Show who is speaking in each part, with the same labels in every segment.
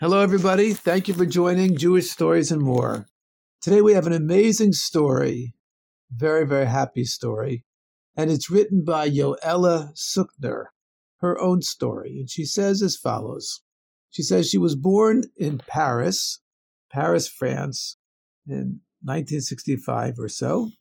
Speaker 1: Hello, everybody. Thank you for joining Jewish Stories and More. Today we have an amazing story, very, very happy story, and it's written by Yoella Suchner, her own story. And she says as follows. She says she was born in Paris, France, in 1965 or so.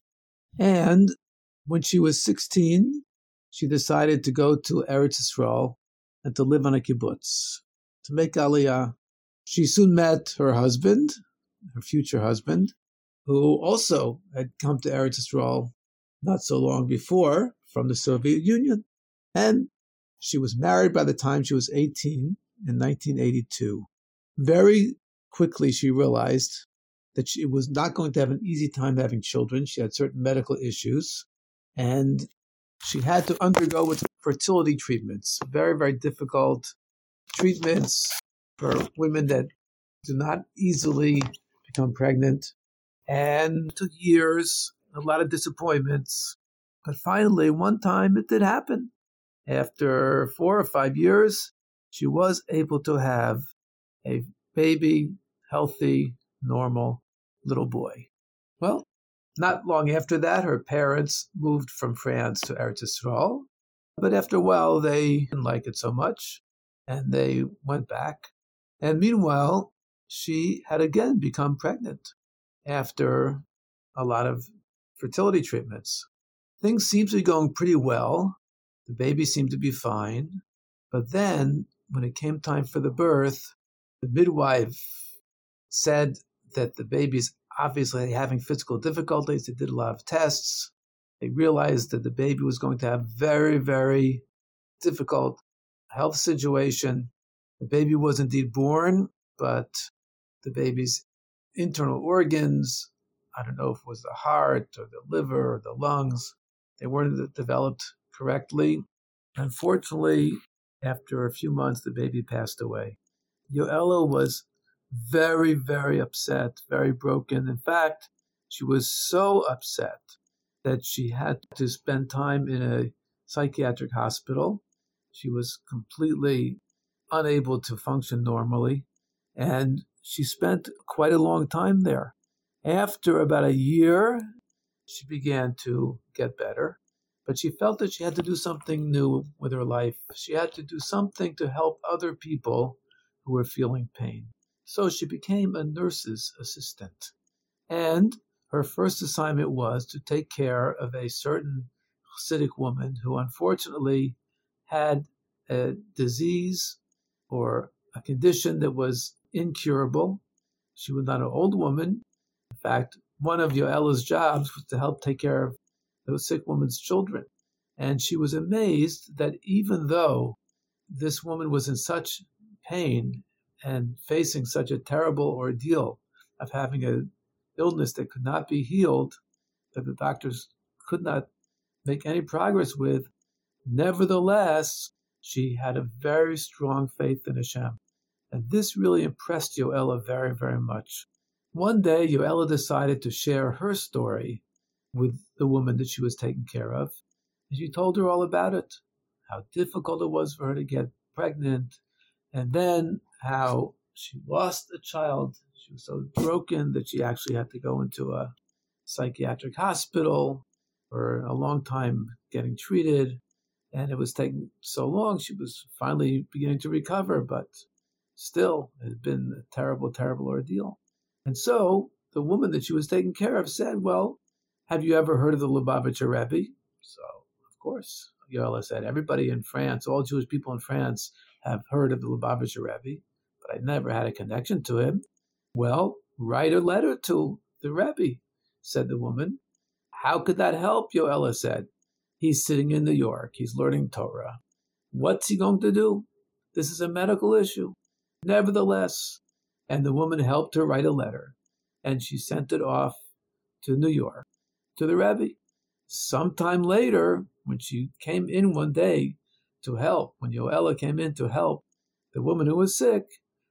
Speaker 1: And when she was 16, she decided to go to Eretz Yisrael and to live on a kibbutz, to make Aliyah. She soon met her husband, her future husband, who also had come to Eretz Yisrael not so long before from the Soviet Union. And she was married by the time she was 18 in 1982. Very quickly, she realized that she was not going to have an easy time having children. She had certain medical issues, and she had to undergo with fertility treatments, very, very difficult treatments for women that do not easily become pregnant. And it took years, a lot of disappointments. But finally, one time it did happen. After 4 or 5 years, she was able to have a baby, healthy, normal little boy. Well, not long after that, her parents moved from France to Eretz Yisrael. But after a while, they didn't like it so much, and they went back. And meanwhile, she had again become pregnant after a lot of fertility treatments. Things seemed to be going pretty well. The baby seemed to be fine. But then, when it came time for the birth, the midwife said that the baby's obviously having physical difficulties. They did a lot of tests. They realized that the baby was going to have very, very difficult health situation. The baby was indeed born, but the baby's internal organs, I don't know if it was the heart or the liver or the lungs, they weren't developed correctly. Unfortunately, after a few months, the baby passed away. Yoella was very, very upset, very broken. In fact, she was so upset that she had to spend time in a psychiatric hospital. She was completely unable to function normally, and she spent quite a long time there. After about a year, she began to get better, but she felt that she had to do something new with her life. She had to do something to help other people who were feeling pain. So she became a nurse's assistant. And her first assignment was to take care of a certain Hasidic woman who unfortunately had a disease or a condition that was incurable. She was not an old woman. In fact, one of Yoella's jobs was to help take care of the sick woman's children. And she was amazed that even though this woman was in such pain and facing such a terrible ordeal of having an illness that could not be healed, that the doctors could not make any progress with, nevertheless, she had a very strong faith in Hashem. And this really impressed Yoella very, very much. One day, Yoella decided to share her story with the woman that she was taking care of. And she told her all about it, how difficult it was for her to get pregnant, and then how she lost a child. She was so broken that she actually had to go into a psychiatric hospital for a long time getting treated. And it was taking so long, she was finally beginning to recover, but still, it had been a terrible, terrible ordeal. And so the woman that she was taking care of said, well, have you ever heard of the Lubavitcher Rebbe? So, of course, Yoella said, everybody in France, all Jewish people in France have heard of the Lubavitcher Rebbe, but I never had a connection to him. Well, write a letter to the Rebbe, said the woman. How could that help? Yoella said. He's sitting in New York. He's learning Torah. What's he going to do? This is a medical issue. Nevertheless, and the woman helped her write a letter, and she sent it off to New York, to the Rebbe. Sometime later, when she came in one day to help, when Yoella came in to help the woman who was sick,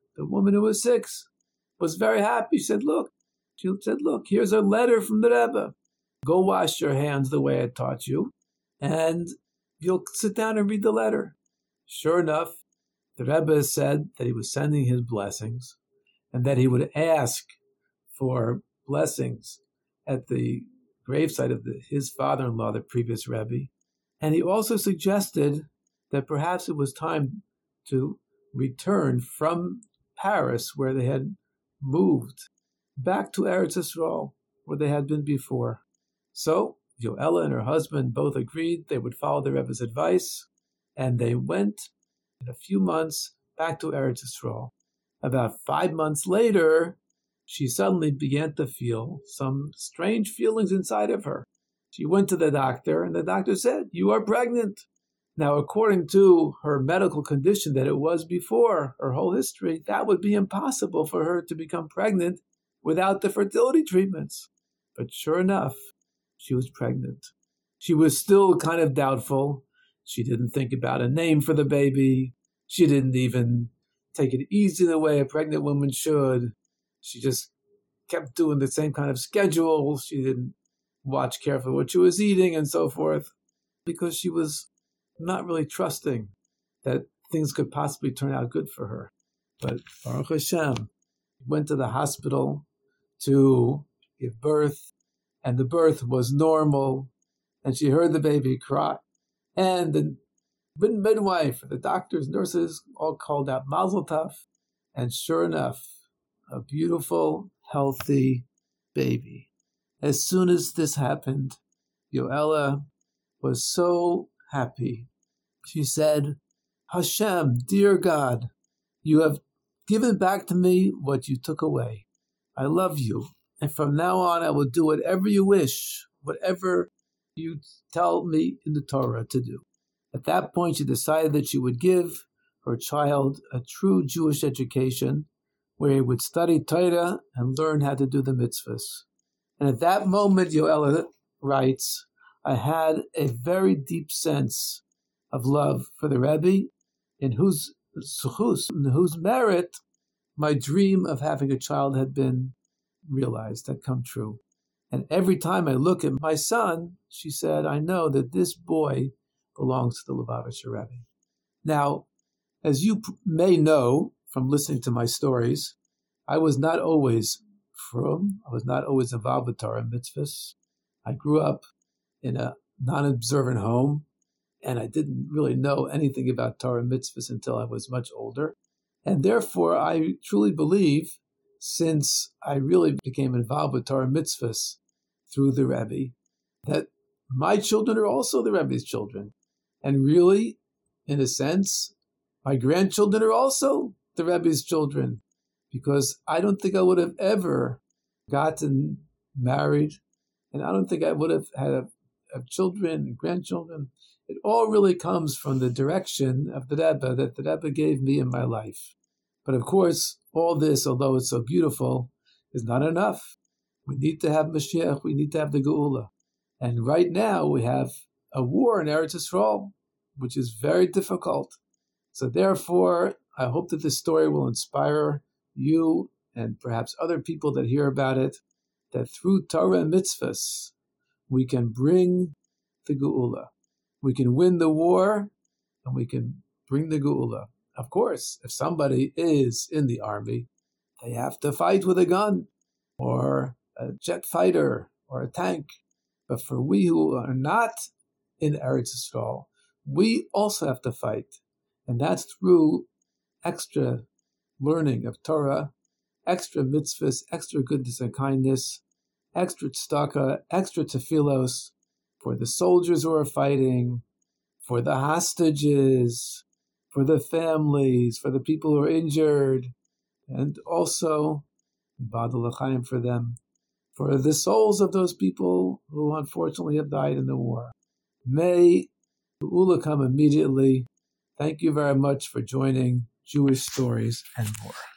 Speaker 1: was very happy. She said, look, here's a letter from the Rebbe. Go wash your hands the way I taught you, and you'll sit down and read the letter. Sure enough, The Rebbe said that he was sending his blessings and that he would ask for blessings at the gravesite of his father-in-law, the previous Rebbe. And he also suggested that perhaps it was time to return from Paris, where they had moved, back to Eretz Yisrael, where they had been before. So Yoella and her husband both agreed they would follow the Rebbe's advice, and they went in a few months back to Eretz Yisrael. About 5 months later, she suddenly began to feel some strange feelings inside of her. She went to the doctor, and the doctor said, "You are pregnant." Now, according to her medical condition that it was before, her whole history, that would be impossible for her to become pregnant without the fertility treatments. But sure enough, she was pregnant. She was still kind of doubtful. She didn't think about a name for the baby. She didn't even take it easy the way a pregnant woman should. She just kept doing the same kind of schedule. She didn't watch carefully what she was eating and so forth, because she was not really trusting that things could possibly turn out good for her. But Baruch Hashem went to the hospital to give birth, and the birth was normal, and she heard the baby cry. And the midwife, the doctors, nurses all called out Mazel Tov, and sure enough, a beautiful, healthy baby. As soon as this happened, Yoella was so happy. She said, "Hashem, dear God, you have given back to me what you took away. I love you, and from now on I will do whatever you wish, whatever you tell me in the Torah to do." At that point, she decided that she would give her child a true Jewish education, where he would study Torah and learn how to do the mitzvahs. And at that moment, Yoella writes, I had a very deep sense of love for the Rebbe, in whose merit my dream of having a child had been realized, had come true. And every time I look at my son, she said, I know that this boy belongs to the Lubavitcher Rebbe. Now, as you may know from listening to my stories, I was not always frum. I was not always involved with Torah and mitzvahs. I grew up in a non-observant home, and I didn't really know anything about Torah and mitzvahs until I was much older. And therefore, I truly believe, since I really became involved with Torah and mitzvahs through the Rebbe, that my children are also the Rebbe's children. And really, in a sense, my grandchildren are also the Rebbe's children, because I don't think I would have ever gotten married, and I don't think I would have had children and grandchildren. It all really comes from the direction of the Rebbe that the Rebbe gave me in my life. But of course, all this, although it's so beautiful, is not enough. We need to have Mashiach, we need to have the Geula. And right now we have a war in Eretz Yisrael, which is very difficult. So therefore, I hope that this story will inspire you and perhaps other people that hear about it, that through Torah and mitzvahs, we can bring the Geula. We can win the war, and we can bring the Geula. Of course, if somebody is in the army, they have to fight with a gun, or a jet fighter, or a tank. But for we who are not in Eretz Yisrael, we also have to fight. And that's through extra learning of Torah, extra mitzvahs, extra goodness and kindness, extra tzedakah, extra tefillos, for the soldiers who are fighting, for the hostages, for the families, for the people who are injured, and also, Badal L'chaim for them, for the souls of those people who unfortunately have died in the war. May Geula come immediately. Thank you very much for joining Jewish Stories and More.